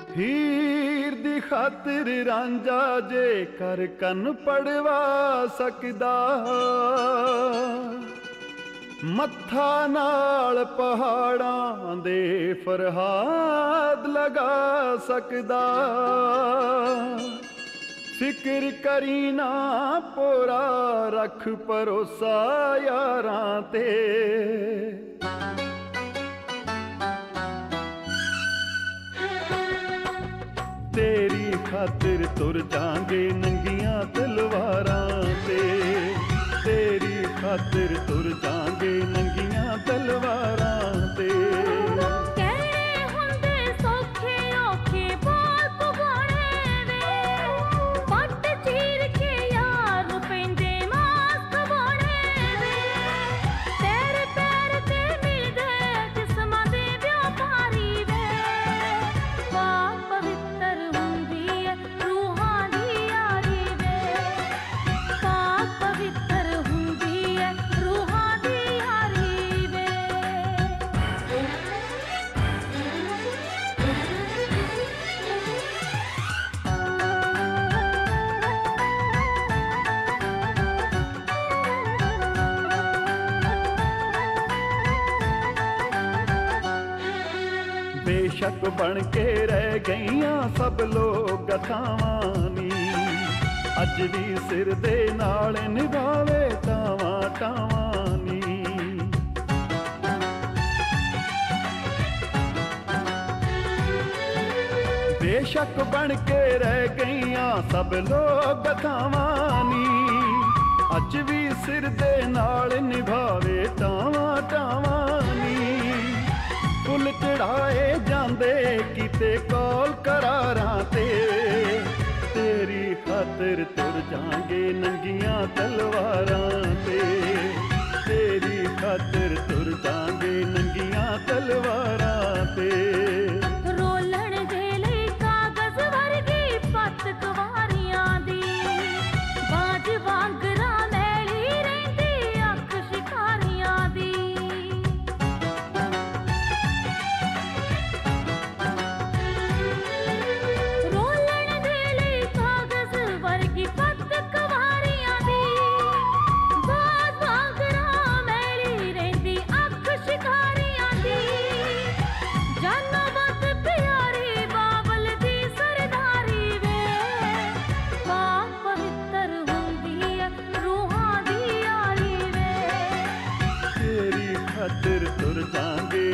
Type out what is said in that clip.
ਹੀਰ ਦੀ ਖਾਤਰ ਰਾਂਝਾ ਜੇ ਕਰ ਕੰਨ ਪੜਵਾ ਸਕਦਾ, ਮੱਥਾ ਨਾਲ ਪਹਾੜਾਂ ਦੇ ਫਰਹਾਦ ਲਗਾ ਸਕਦਾ। ਫਿਕਰ ਕਰੀ ਨਾ ਪੂਰਾ ਰੱਖ ਭਰੋਸਾ ਯਾਰਾਂ ਤੇ। ਤੇਰੀ ਖਾਤਰ ਤੁਰ ਜਾਂਗੇ ਨੰਗੀਆਂ ਤਲਵਾਰਾਂ ਤੇ, ਤੇਰੀ ਖਾਤਰ ਤੁਰ ਜਾਂਗੇ ਨੰਗੀਆਂ ਤਲਵਾਰਾਂ ਤੇ। बेशक बन के रह गईयां सब लोग गथावां नी, अज भी सिर दे नाल निभावे टावां टावां नी। बेशक बन के रह गईयां सब लोग गथावां नी, अज भी सिर दे नाल निभावे टावां टावां नी। फुल चढ़ाए जांदे किते कौल करारां ते, तेरी खातर तुर जांगे नंगियां तलवारां ते, तेरी खातर तुर जांगे नंगियां तलवारां ते। रोलण दे लई कागज वर्गी पत कुवारियां दी, बाज वांगरा मैली रहिंदी अख शिकारियां दी। खातर तुर जांगे